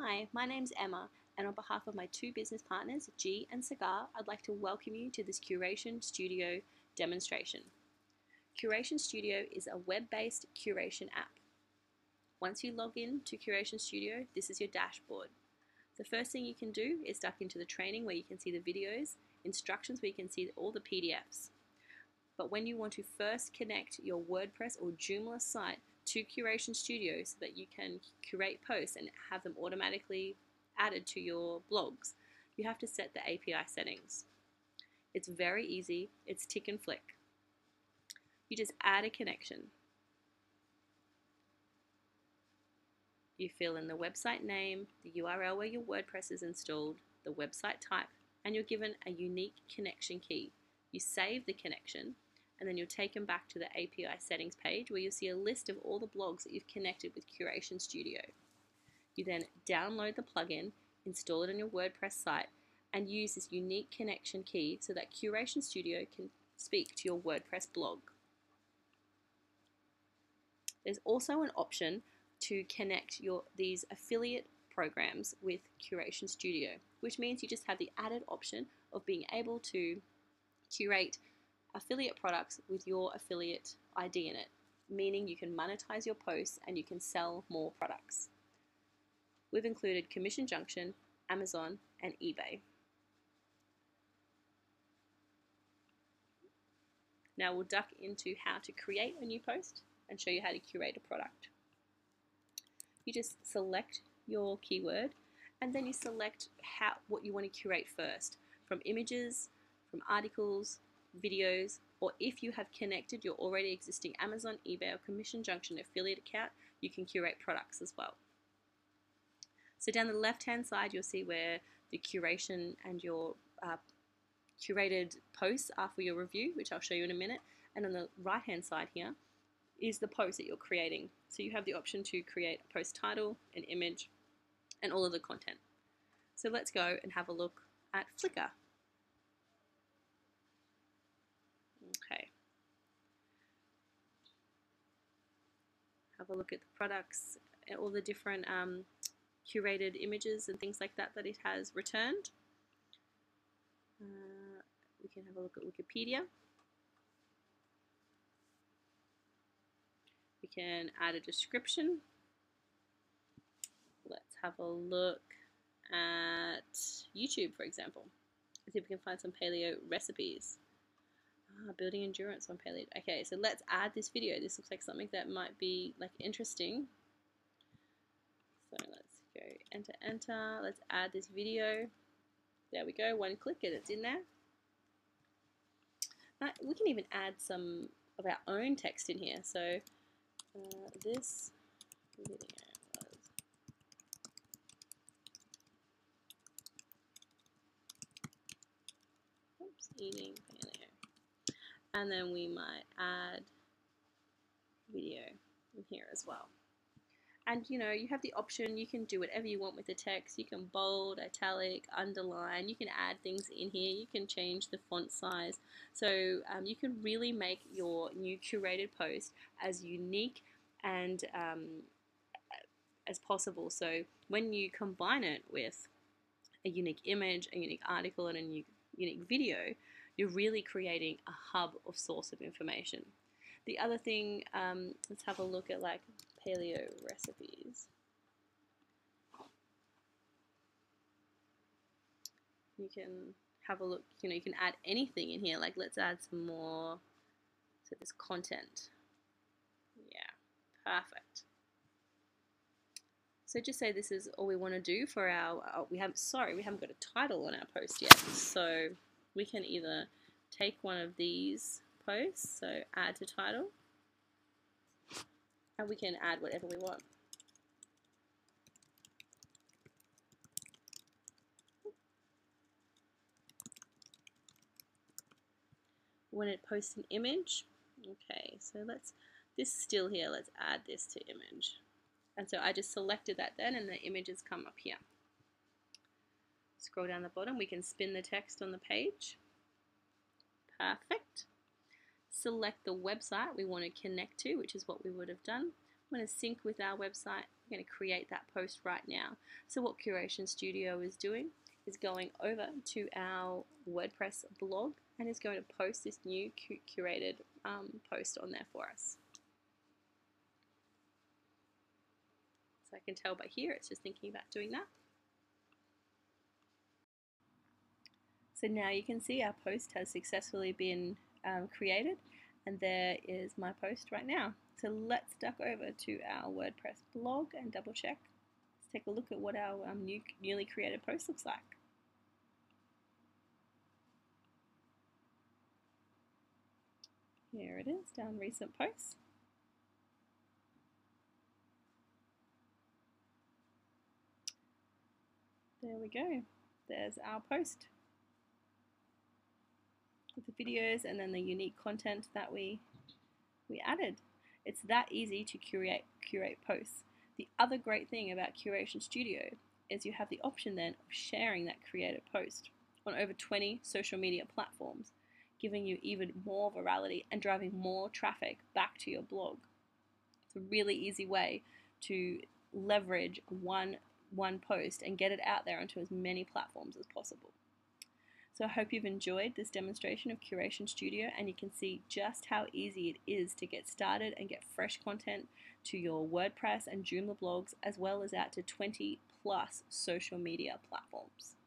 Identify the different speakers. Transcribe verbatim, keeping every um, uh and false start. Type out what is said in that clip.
Speaker 1: Hi, my name's Emma, and on behalf of my two business partners, G and Cigar, I'd like to welcome you to this Curation Studio demonstration. Curation Studio is a web-based curation app. Once you log in to Curation Studio, this is your dashboard. The first thing you can do is duck into the training where you can see the videos, instructions where you can see all the P D Fs. But when you want to first connect your WordPress or Joomla site to Curation Studio so that you can curate posts and have them automatically added to your blogs, you have to set the A P I settings. It's very easy, it's tick and flick. You just add a connection. You fill in the website name, the U R L where your WordPress is installed, the website type, and you're given a unique connection key. You save the connection, and then you're taken back to the A P I settings page where you'll see a list of all the blogs that you've connected with Curation Studio. You then download the plugin, install it on your WordPress site, and use this unique connection key so that Curation Studio can speak to your WordPress blog. There's also an option to connect your these affiliate programs with Curation Studio, which means you just have the added option of being able to curate affiliate products with your affiliate I D in it, meaning you can monetize your posts and you can sell more products. We've included Commission Junction, Amazon, and eBay. Now we'll duck into how to create a new post and show you how to curate a product. You just select your keyword and then you select how, what you want to curate first, from images, from articles, videos, or if you have connected your already existing Amazon, eBay, or Commission Junction affiliate account, you can curate products as well. So down the left hand side you'll see where the curation and your uh, curated posts are for your review, which I'll show you in a minute, and on the right hand side here is the post that you're creating. So you have the option to create a post title, an image, and all of the content. So let's go and have a look at Flickr. Okay. Have a look at the products, all the different um, curated images and things like that that it has returned. Uh, we can have a look at Wikipedia. We can add a description. Let's have a look at YouTube, for example. Let's see if we can find some paleo recipes. Ah, building endurance on paleo. Okay, so let's add this video. This looks like something that might be like interesting. So let's go enter, enter. Let's add this video. There we go. One click and it's in there. Uh, we can even add some of our own text in here. So uh, this video was oops, eating paleo. And then we might add video in here as well. And you know, you have the option, you can do whatever you want with the text. You can bold, italic, underline, you can add things in here, you can change the font size. So um, you can really make your new curated post as unique and um, as possible. So when you combine it with a unique image, a unique article, and a new, unique video, you're really creating a hub of source of information. The other thing, um, let's have a look at like paleo recipes. You can have a look, you know, you can add anything in here. Like let's add some more to this content. Yeah, perfect. So just say this is all we want to do for our, oh, we have, sorry, we haven't got a title on our post yet. So we can either take one of these posts, so add to title, and we can add whatever we want. When it posts an image, okay, so let's, this still here, let's add this to image. And so I just selected that then, and the images come up here. Scroll down the bottom, we can spin the text on the page. Perfect. Select the website we want to connect to, which is what we would have done. I'm going to sync with our website. We're going to create that post right now. So what Curation Studio is doing is going over to our WordPress blog and is going to post this new curated um, post on there for us. So I can tell by here it's just thinking about doing that. So now you can see our post has successfully been um, created, and there is my post right now. So let's duck over to our WordPress blog and double check. Let's take a look at what our um, new, newly created post looks like. Here it is, down recent posts. There we go. There's our post with the videos and then the unique content that we we added. It's that easy to curate curate posts. The other great thing about Curation Studio is you have the option then of sharing that created post on over twenty social media platforms, giving you even more virality and driving more traffic back to your blog. It's a really easy way to leverage one one post and get it out there onto as many platforms as possible. So I hope you've enjoyed this demonstration of Curation Studio, and you can see just how easy it is to get started and get fresh content to your WordPress and Joomla blogs, as well as out to twenty plus social media platforms.